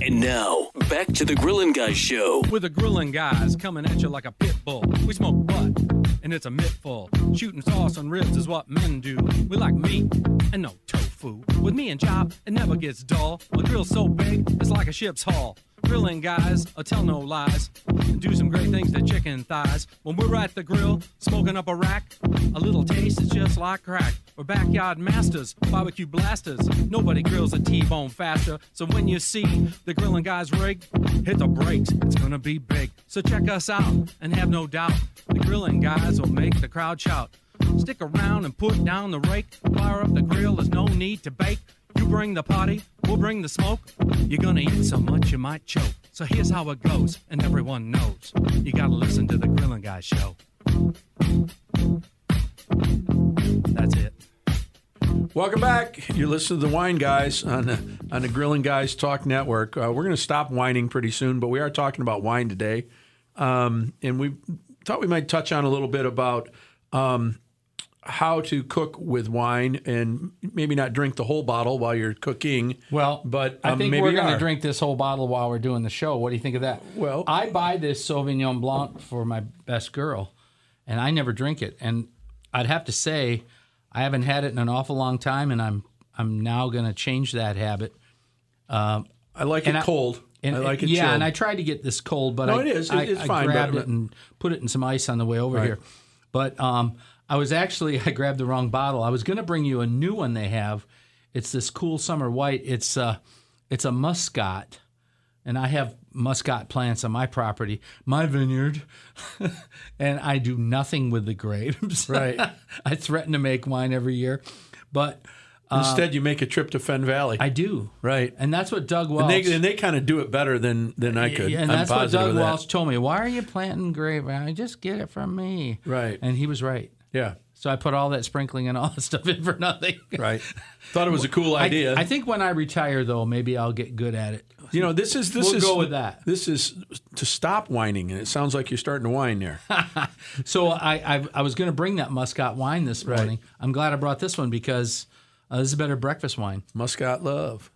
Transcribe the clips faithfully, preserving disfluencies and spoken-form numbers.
And now, back to the Grillin' Guys show. With the Grillin' Guys coming at you like a pit bull. We smoke butt, and it's a mittful. Shooting sauce on ribs is what men do. We like meat and no tofu. With me and Chop, it never gets dull. My grill's so big, it's like a ship's hull. Grilling guys, I tell no lies, and do some great things to chicken thighs. When we're at the grill, smoking up a rack, a little taste is just like crack. We're backyard masters, barbecue blasters. Nobody grills a T-bone faster. So when you see the Grilling Guys rig, hit the brakes, it's gonna be big. So check us out, and have no doubt, the Grilling Guys will make the crowd shout. Stick around and put down the rake. Fire up the grill, there's no need to bake. You bring the party, we'll bring the smoke. You're gonna eat so much you might choke. So here's how it goes, and everyone knows. You gotta listen to the Grillin' Guys show. That's it. Welcome back. You're listening to the Wine Guys on the, on the Grillin' Guys Talk Network. Uh, we're going to stop whining pretty soon, but we are talking about wine today. Um, and we thought we might touch on a little bit about um, how to cook with wine and maybe not drink the whole bottle while you're cooking. Well, but um, I think maybe we're going are. to drink this whole bottle while we're doing the show. What do you think of that? Well, I buy this Sauvignon Blanc for my best girl, and I never drink it. And I'd have to say, I haven't had it in an awful long time, and I'm I'm now going to change that habit. Um, I like it I, cold. And, I like it yeah, chilled. and I tried to get this cold, but no, I, it is. I, It's I fine, grabbed but, it and put it in some ice on the way over right. here. But um, I was actually, I grabbed the wrong bottle. I was going to bring you a new one they have. It's this Cool Summer White. It's, uh, it's a Muscat, and I have Muscat plants on my property, my vineyard, and I do nothing with the grapes. Right. I threaten to make wine every year, but... Instead, you make a trip to Fenn Valley. I do. Right. And that's what Doug Welch... And they, and they kind of do it better than, than I could. Yeah, and I'm that's what positive Doug of that. Welch told me. Why are you planting grape? I just get it from me. Right. And he was right. Yeah. So I put all that sprinkling and all that stuff in for nothing. Right. Thought it was a cool idea. I, I think when I retire, though, maybe I'll get good at it. You know, this is this We'll is go with that. This is to stop whining, and it sounds like you're starting to whine there. So I I, I was going to bring that Muscat wine this Right. morning. I'm glad I brought this one because uh, this is a better breakfast wine. Muscat love.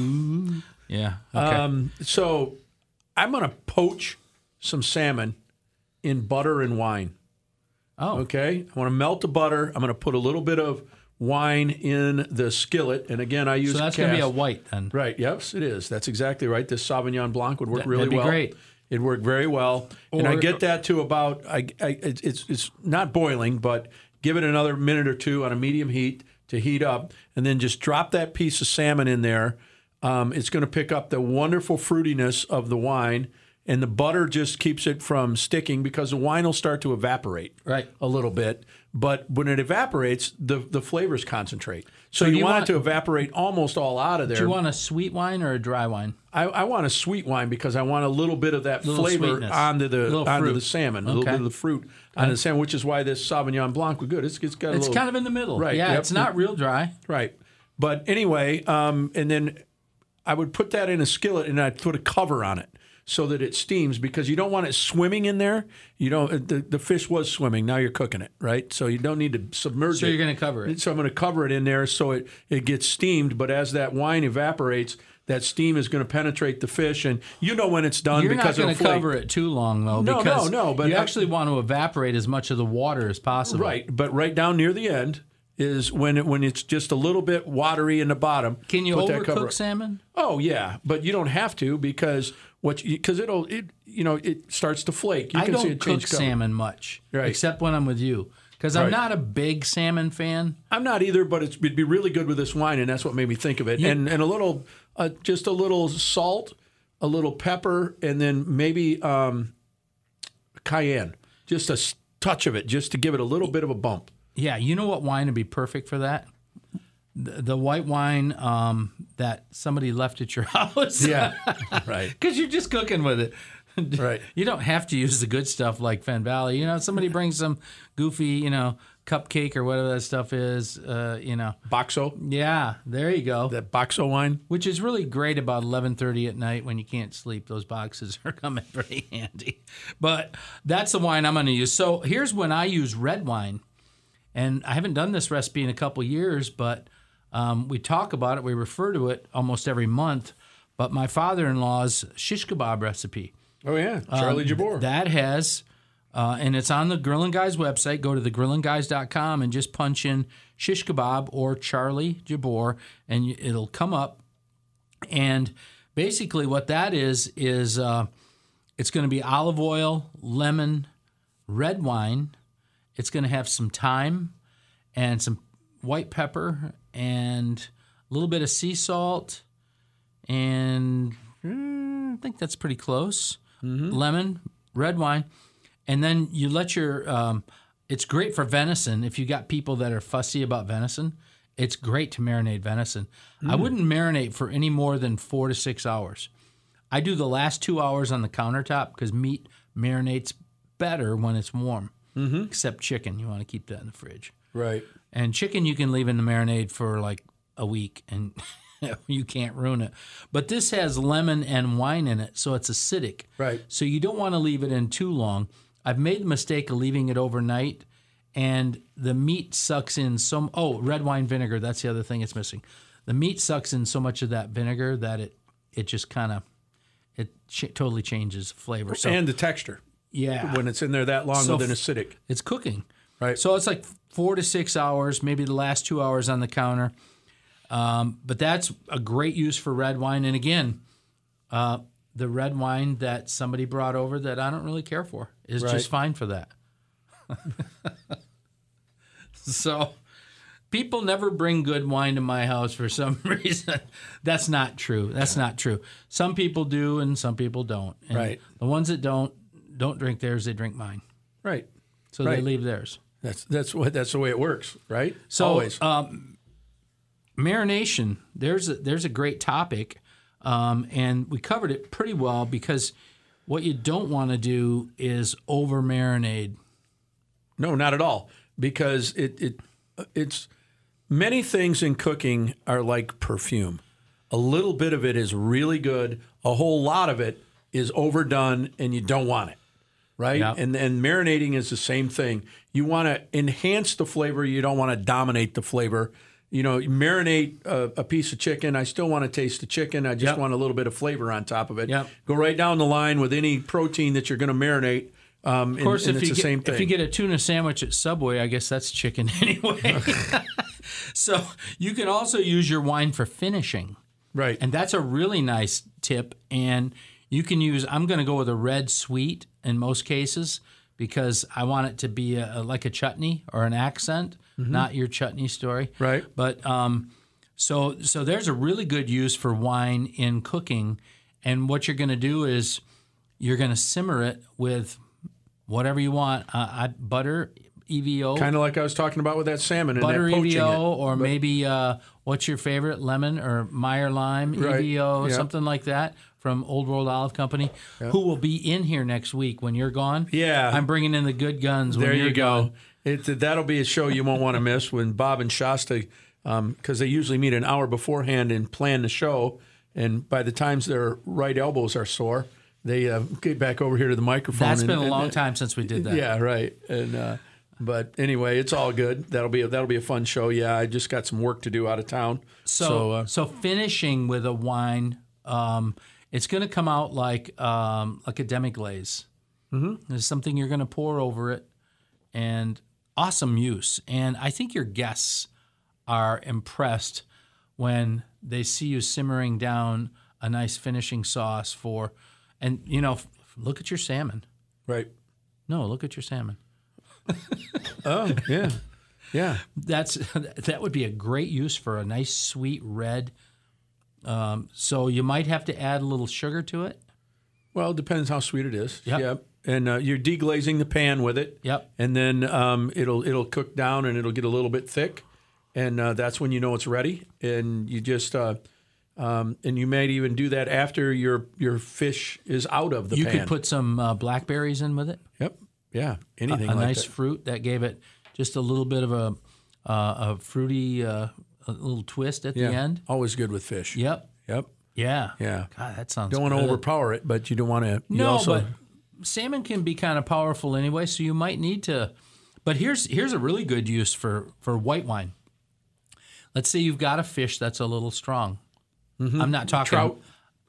Yeah. Okay. Um, so I'm going to poach some salmon in butter and wine. oh. Okay, I want to melt the butter. I'm going to put a little bit of wine in the skillet, and again, I use So that's going to be a cast- white then. Right. Yes, it is. That's exactly right. This Sauvignon Blanc would work That- really that'd be well. great. It worked very well, and I Or- get that to about. I, I it's it's- it's not boiling, but give it another minute or two on a medium heat to heat up, and then just drop that piece of salmon in there. Um, it's going to pick up the wonderful fruitiness of the wine, and the butter just keeps it from sticking because the wine will start to evaporate Right. a little bit. But when it evaporates, the the flavors concentrate. So, So you, you want, want- it to evaporate almost all out of there. Do you want a sweet wine or a dry wine? I, I want a sweet wine because I want a little bit of that Little flavor sweetness. onto the Little onto fruit. the salmon, a little Okay. bit of the fruit onto the salmon, which is why this Sauvignon Blanc was good. It's, it's got a It's little, kind of in the middle. Right, Yeah, yep. it's not real dry. right. But anyway, um, and then I would put that in a skillet and I'd put a cover on it so that it steams because you don't want it swimming in there. You don't. The, the fish was swimming. Now you're cooking it, right? So you don't need to submerge So it. you're going to cover it. So I'm going to cover it in there so it, it gets steamed. But as that wine evaporates, that steam is going to penetrate the fish, and you know when it's done You're because not going it'll to flake. cover it too long, though, No, because no, no, but you I- actually want to evaporate as much of the water as possible. Right, but right down near the end is when it, when it's just a little bit watery in the bottom. Can you put that cover- overcook salmon? Oh yeah, but you don't have to because what because it'll it you know it starts to flake. You I can see don't it cook change color. salmon much, Right. except when I'm with you, because I'm Right. not a big salmon fan. I'm not either, but it's, it'd be really good with this wine, and that's what made me think of it. You- and and a little, uh, just a little salt, a little pepper, and then maybe um, cayenne, just a s- touch of it, just to give it a little bit of a bump. Yeah, you know what wine would be perfect for that? The, the white wine um, that somebody left at your house. Yeah, right, Because you're just cooking with it. right. You don't have to use the good stuff like Fenn Valley. You know, somebody brings some goofy, you know, cupcake or whatever that stuff is, uh, you know. Boxo, Yeah, there you go. that Boxo wine. Which is really great about eleven thirty at night when you can't sleep. Those boxes are coming pretty handy. But that's the wine I'm going to use. So here's when I use red wine. And I haven't done this recipe in a couple years, but um, we talk about it. We refer to it almost every month. but my father-in-law's shish kebab recipe. Oh, yeah. Charlie Um, Jabor. That has, uh, and it's on the Grillin' Guys website. Go to the grillin guys dot com and just punch in shish kebab or Charlie Jabor, and you- it'll come up. And basically what that is, is uh, it's going to be olive oil, lemon, red wine. It's going to have some thyme and some white pepper and a little bit of sea salt, and mm, I think that's pretty close. Lemon, red wine, and then you let your. Um, it's great for venison if you got people that are fussy about venison. It's great to marinate venison. I wouldn't marinate for any more than four to six hours. I do the last two hours on the countertop because meat marinates better when it's warm. Mm-hmm. Except chicken, you want to keep that in the fridge. Right. And chicken you can leave in the marinade for like a week and you can't ruin it. But this has lemon and wine in it, so it's acidic. Right. So you don't want to leave it in too long. I've made the mistake of leaving it overnight, and the meat sucks in some. Oh, red wine vinegar. That's the other thing it's missing. The meat sucks in so much of that vinegar that it it just kind of it ch- totally changes flavor. So And the texture. yeah, When it's in there that long So with an f- acidic. it's cooking. Right. So it's like four to six hours, maybe the last two hours on the counter. Um, but that's a great use for red wine. And again, uh, the red wine that somebody brought over that I don't really care for is Right. just fine for that. So people never bring good wine to my house for some reason. That's not true. That's not true. Some people do and some people don't. And Right. the ones that don't, don't drink theirs, they drink mine. Right. So they Right. leave theirs. That's that's what that's the way it works, right? So, Always. um, marination. There's a, there's a great topic, um, and we covered it pretty well because what you don't want to do is over marinate. No, not at all. Because it it it's many things in cooking are like perfume. A little bit of it is really good. A whole lot of it is overdone, and you don't want it, right? Yeah. And and marinating is the same thing. You want to enhance the flavor. You don't want to dominate the flavor. You know, you marinate a, a piece of chicken. I still want to taste the chicken. I just Yep. want a little bit of flavor on top of it. Yep. Go right down the line with any protein that you're going to marinate. Um, Of course, and, and if it's you the get, same thing. if you get a tuna sandwich at Subway, I guess that's chicken anyway. So you can also use your wine for finishing. right. And that's a really nice tip. And you can use, I'm going to go with a red sweet in most cases because I want it to be a, like a chutney or an accent, not your chutney story. Right. But um, so so there's a really good use for wine in cooking. And what you're going to do is you're going to simmer it with whatever you want. Uh, I, butter, E V O. Kind of like I was talking about with that salmon and Butter that poaching E V O, it. or maybe uh, what's your favorite, lemon or Meyer Lime Right. E V O, Yep. something like that from Old World Olive Company, who will be in here next week when you're gone. Yeah. I'm bringing in the good guns. When There you're you go. gone. It, that'll be a show you won't want to miss when Bob and Shasta, because they usually meet an hour beforehand and plan the show. And by the times their right elbows are sore, they uh, get back over here to the microphone. That's and- been a and- long and- time since we did that. Yeah, right. And uh, but anyway, it's all good. That'll be a, that'll be a fun show. Yeah, I just got some work to do out of town. So, So, uh, so finishing with a wine, um, it's going to come out like um, like a demi-glaze. Mm-hmm. There's something you're going to pour over it, and awesome use. And I think your guests are impressed when they see you simmering down a nice finishing sauce for, and you know, f- look at your salmon. right. No, look at your salmon. Oh yeah, yeah. That's that would be a great use for a nice sweet red. Um, so you might have to add a little sugar to it. Well, it depends how sweet it is. Yep. And uh, you're deglazing the pan with it. Yep. And then um, it'll it'll cook down and it'll get a little bit thick, and uh, that's when you know it's ready. And you just uh, um, and you might even do that after your your fish is out of the You pan. could put some uh, blackberries in with it. Yep. Yeah. Anything A like nice that. fruit that gave it just a little bit of a uh, a fruity uh, a little twist at Yeah. the end. Always good with fish. Yep. Yep. Yeah. Yeah. God, that sounds. Don't want to good. overpower it, but you don't want to. You No, also, but salmon can be kind of powerful anyway, so you might need to. But here's here's a really good use for for white wine. Let's say you've got a fish that's a little strong. I'm not talking Trout.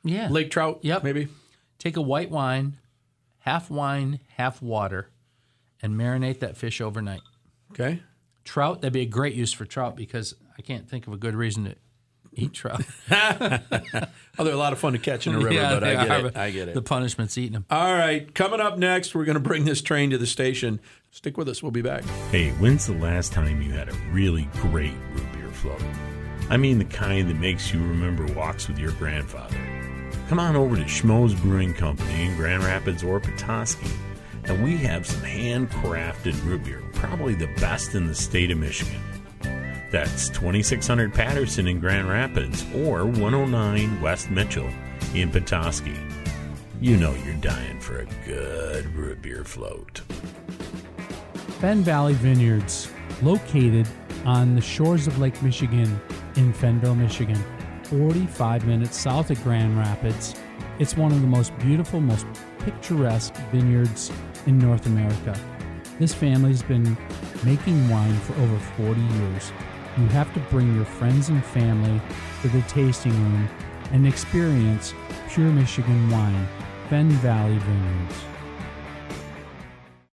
Yeah. Lake trout, Yep. maybe? Take a white wine, half wine, half water, and marinate that fish overnight. Okay. Trout, that'd be a great use for trout because I can't think of a good reason to eat trout. Oh, they're a lot of fun to catch in a river, Yeah, but they I get are, it. but I get it. The punishment's eating them. All right, coming up next, we're going to bring this train to the station. Stick with us. We'll be back. Hey, when's the last time you had a really great root beer float? I mean the kind that makes you remember walks with your grandfather. Come on over to Schmoes Brewing Company in Grand Rapids or Petoskey, and we have some handcrafted root beer, probably the best in the state of Michigan. That's twenty-six hundred Patterson in Grand Rapids or one oh nine West Mitchell in Petoskey. You know you're dying for a good root beer float. Fenn Valley Vineyards, located on the shores of Lake Michigan in Fennville, Michigan, forty-five minutes south of Grand Rapids. It's one of the most beautiful, most picturesque vineyards in North America. This family's been making wine for over forty years. You have to bring your friends and family to the tasting room and experience pure Michigan wine. Fenn Valley Vineyards.